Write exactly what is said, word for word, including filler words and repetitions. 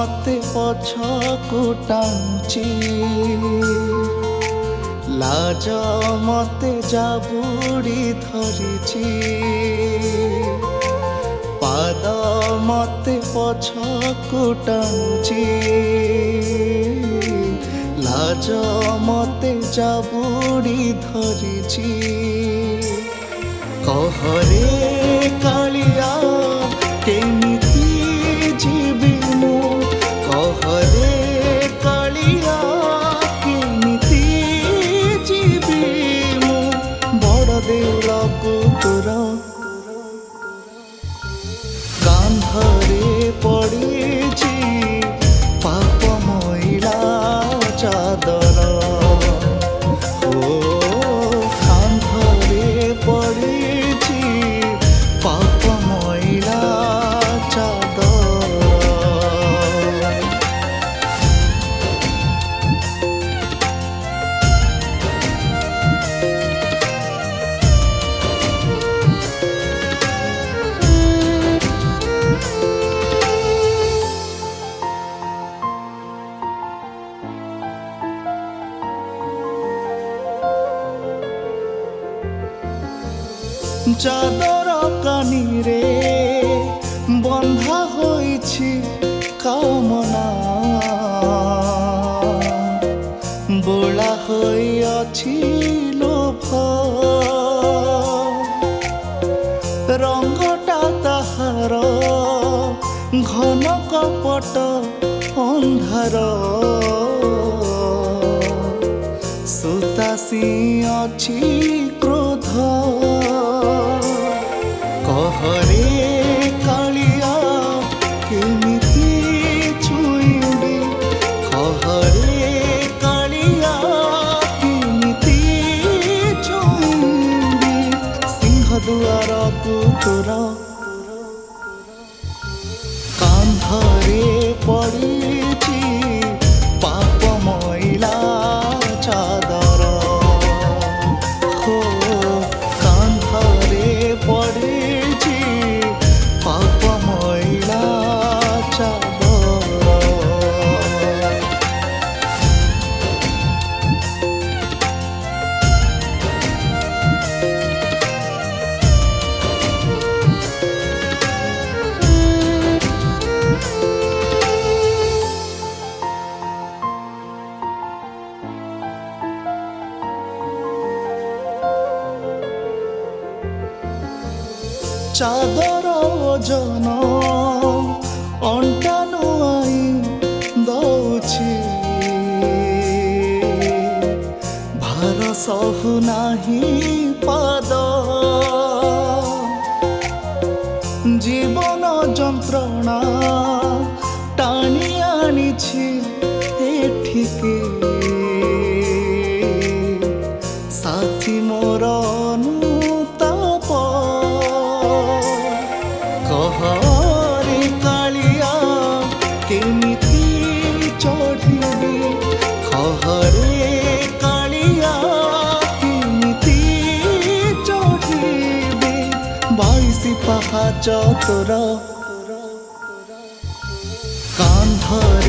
मते पछकु टाणुची लाज मते जाबुड़ी धरिची पाद मते पछकु टाणुची लाज मते जाबुड़ी धरिची कहरे कालिया केमिति जीवी मु कहरे कालिया केमिति जीवी मु बड़ देउल पुतुर कांधरे पड़ीची पाप मैला चादर ओ कांधरे पड़ीची पाप मैला चादर चादर कानी रे बंधा होइछि कामना बोला होई अछि लोभ रंगटा ताहार घन कपट अंधार सुतासी अछि क्रोध कहरे कालिया केमिति छुइंडी कहरे कालिया केमिति छुइंडी सिंह दुआर पुतुर कांधरे पड़ीची पाप मैला चादर हो कांधरे पड़ीची पाप मैला चादर चादर ओजन अंटा नुआई दौछि भार सहु नाही पाद जीवन जंत्रणा टाणी आनिछि एठिके साथी मोर अनुताप कहरे कालिया केमिति चढ़िबी कहरे कालिया केमिति चढ़िबी बाईसी पहाच तोर कांधरे